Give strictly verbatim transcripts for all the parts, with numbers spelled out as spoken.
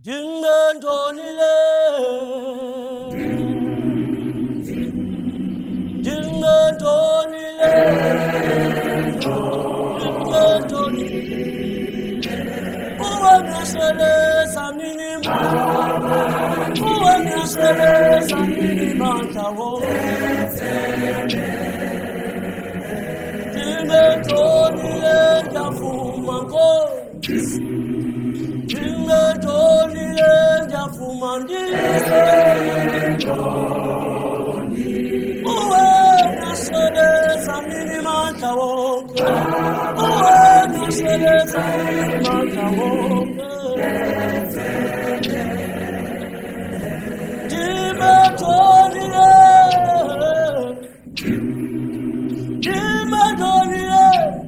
Dingantonile, dingantonile, dingantonile. Uwangasele samini mata, uwangasele samini mata wo. Dingantonile jafumango. Dingantonile jafumandile. Uwangasele samini mata wo. Uwangasele samini mata wo. Dingantonile, dingantonile,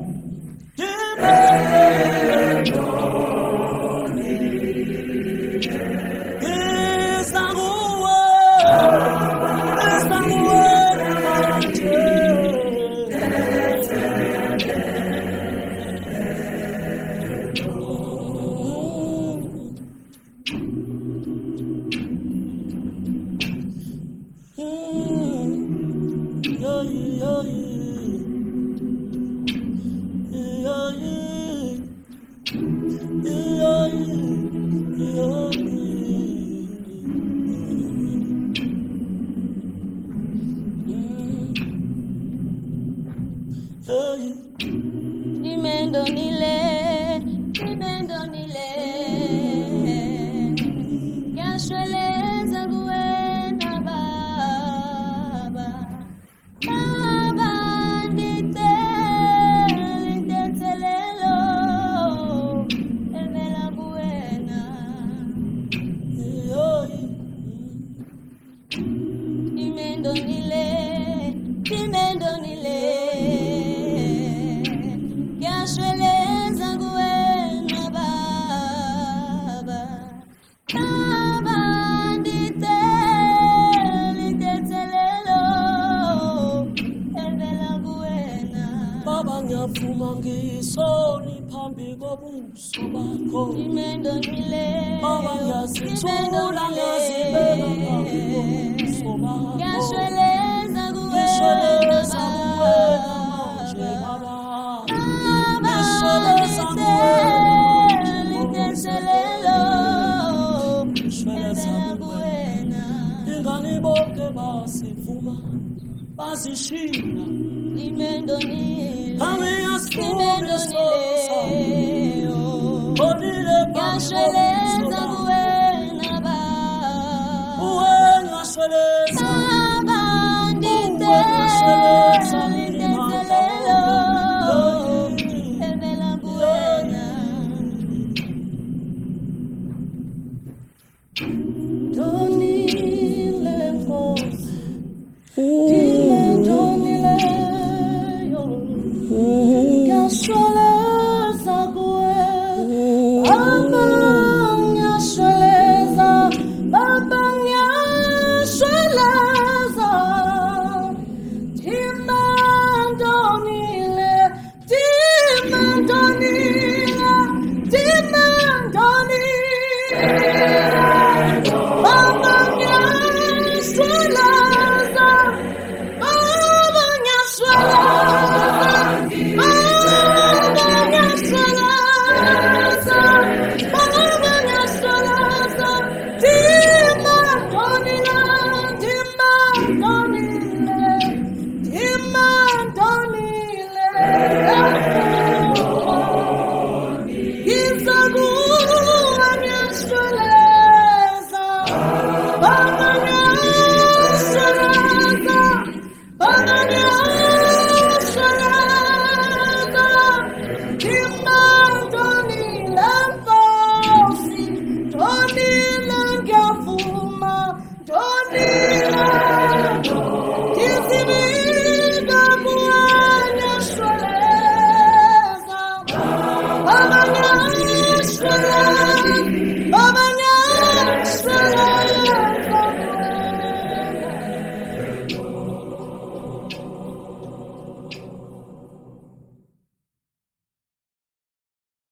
Dimendonile, dimendonile, yashwele zaguena baba, baba ndite, nditelelo, emela buena, dimendonile, dimendonile. Fumangisoni phambi kobuso bakho Dimendonile, baba ngiyazithula ngiyazibeka phambi kobuso bakho yashweleza ngishweleza kuwena manje baba ngishweleza kuwena ingane bonke basivuma bazishila Dimendonile, Ami asifuna dimendonile, Bonile yashweleza kuwena baba, Uwena shweleza baba ndite, nditelelo, emela buena. Do